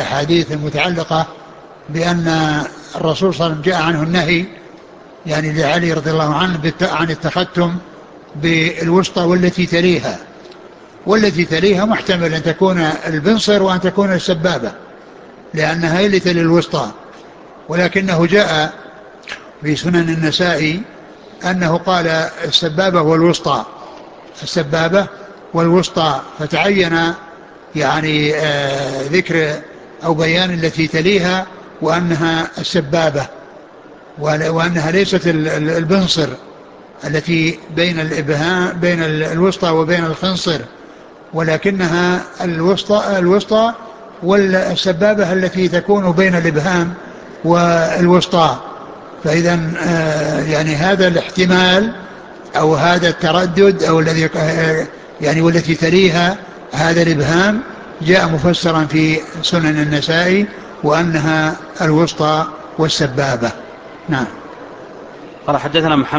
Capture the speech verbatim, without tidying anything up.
الأحاديث المتعلقة بأن الرسول صلى الله عليه وسلم جاء عنه النهي يعني لعلي رضي الله عنه عن التختم بالوسطى والتي تليها، والتي تليها محتمل أن تكون البنصر وأن تكون السبابة لأنها هي اللي تلي الوسطى، ولكنه جاء في سنن النسائي أنه قال السبابة والوسطى، السبابة والوسطى، فتعين يعني آه ذكر أو بيان التي تليها وأنها السبابة، وأنها ليست البنصر التي بين الإبهام بين الوسطى وبين الخنصر، ولكنها الوسطى الوسطى والسبابة التي تكون بين الإبهام والوسطى. فإذا آه يعني هذا الاحتمال أو هذا التردد أو الذي يعني والتي تليها هذا الإبهام جاء مفسرا في سنن النسائي وأنها الوسطى والسبابة. نعم. قال حدثنا محمد